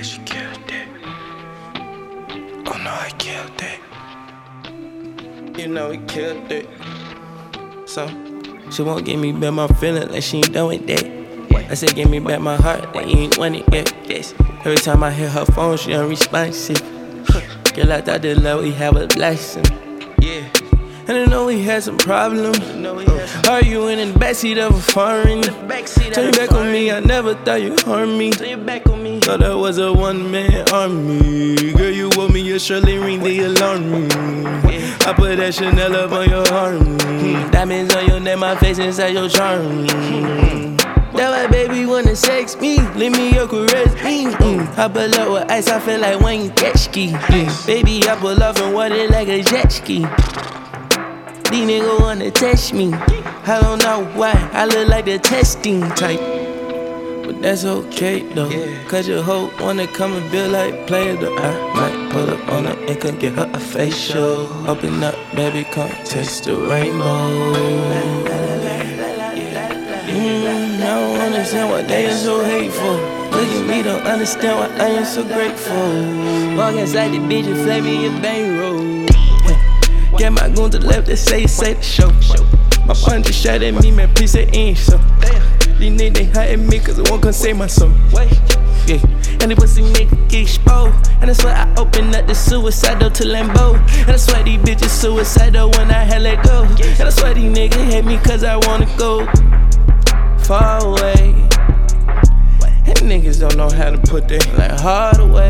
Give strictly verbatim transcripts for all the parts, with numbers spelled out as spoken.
cause she killed it. Oh no, I killed it. You know he killed it. So, she won't give me back my feeling like she ain't done with that. I said give me back my heart, that you ain't want it yet. Yes. Every time I hit her phone, she unresponsive. Girl, I thought the love we had was blessing. Yeah. And I know we had some problems. Arguing in the backseat of a foreign. Turn your back on me, I never thought you harmed me. Turn your back on me. Thought that was a one-man army. Girl, you owe me a Shirley ring, they alarm me. I put that Chanel up on your arm. Diamonds on your neck, my face inside your charm. That why baby wanna sex me, leave me your caress me. Mm. I pull up with ice, I feel like Wayne Gretzky. Mm. Baby, I pull off and water like a jet ski. These niggas wanna test me. I don't know why, I look like the testing type. But that's okay though, cause your hoe wanna come and build like player though. I might pull up on her and come get her a facial. Open up, baby, come taste the rainbow. Mm, I don't understand why they are so hateful. Look at me, don't understand why I am so grateful. Walk inside the bitch and flame me in bankroll. Get my goon to the left, they say, say the show. My partner just shot at me, man, please say ain't so. These niggas, they hot at me, cause they won't come save my soul. Yeah, and they pussy nigga get exposed. And that's why I open up the suicide door to Lambo. And that's why these bitches suicidal when I had let go. And that's why these niggas hate me, cause I wanna go far away. And niggas don't know how to put their like hard away.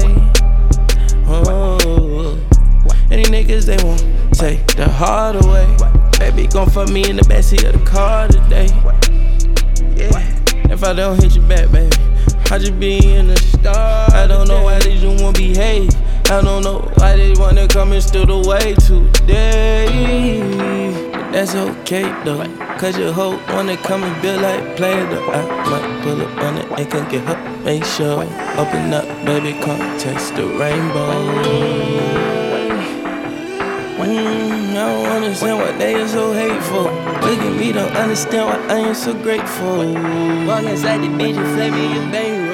Oh, and these niggas, they won't take the heart away. Baby, gon' fuck me in the backseat of the car today. Yeah. If I don't hit you back, baby, I just be in the stars. I don't know why they just won't behave. I don't know why they wanna come and steal the way today. But that's okay though, cause your hoe wanna come and build like player though. I might pull up on it and come get her, make sure. Open up, baby, come taste the rainbow. Mm, I don't understand why they are so hateful. Look at me, don't understand why I am so grateful. Walk inside the bitch and flame me in bankroll.